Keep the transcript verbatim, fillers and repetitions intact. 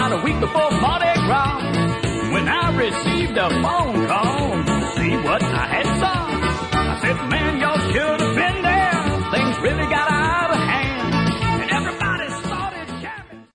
about a week before Mardi Gras when I received a phone call